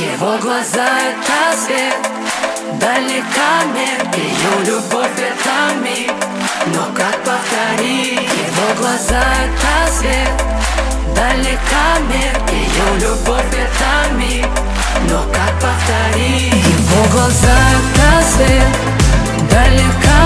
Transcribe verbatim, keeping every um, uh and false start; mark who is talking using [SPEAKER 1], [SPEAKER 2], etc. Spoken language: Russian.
[SPEAKER 1] Его глаза — это свет, дальний камень. Ее любовь — это миг, но как повторить? Его глаза — это свет, дальний камень. Ее любовь — это миг, но как повторить? Его глаза — это свет, дальний камень.